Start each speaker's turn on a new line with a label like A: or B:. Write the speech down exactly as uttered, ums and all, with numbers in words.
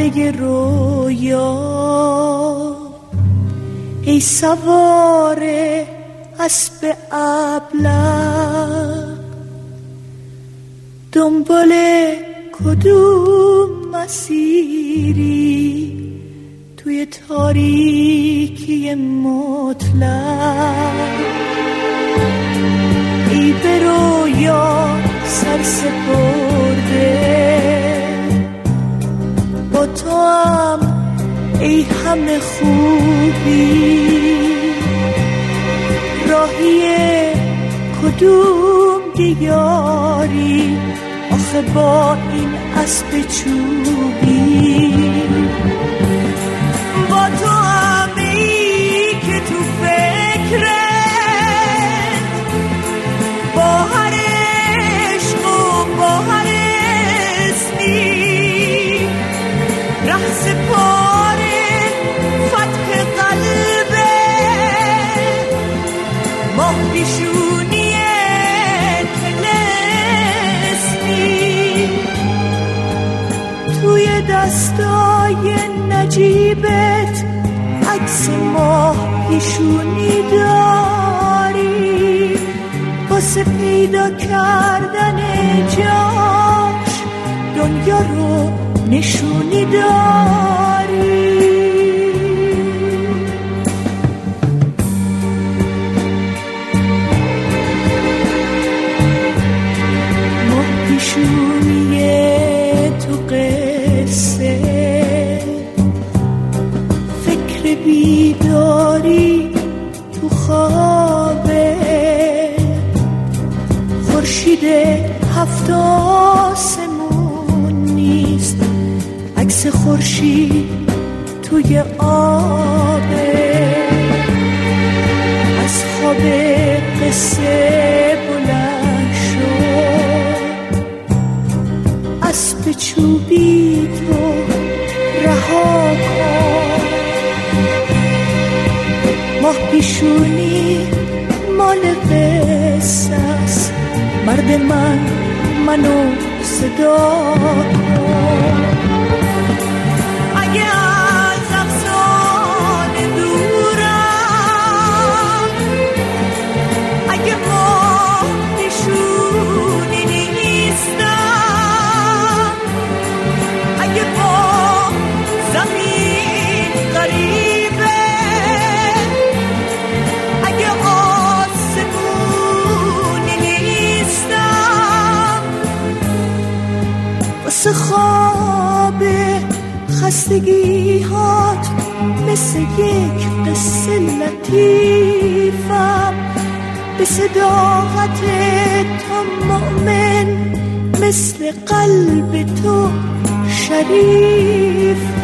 A: پرده رویا، ای سوار اسب ابله، دنبال کدوم مسیری توی تاریکی مطلق؟ ای به رویا سر سپرده، با تو هم ای همه خوبی، راهی کدوم دیاری آخه با این اسب چوبی؟ با تو هم ای که تو فکرت با هر عشق و با هر اسمی، رقص پاره فتح قلبه، ماه پیشونی تلسمی، توی دستای نجیبت عکس ماه پیشونی داری، واسه پیدا کردن جاش دنیا رو نشونی داری. ماه پیشونی تو قصه، فکر بیداری تو خوابه، خورشید هفت آسمون نیست، عکس خورشید توی آبه، از خواب قصه بلند شد، اسب چوبی تو رها کن، ماه پیشونی مال قصه است، مرد من منو صدا کن. اگه از افسانه دورم، اگه ماه پیشونی نیستم، اگه با زمین غریبه، اگه آسمونی نیستم، واسه خواب خستگی هات مثل یک قصه لطیفم، به صداقت تو مؤمن، مثل قلب تو شریف.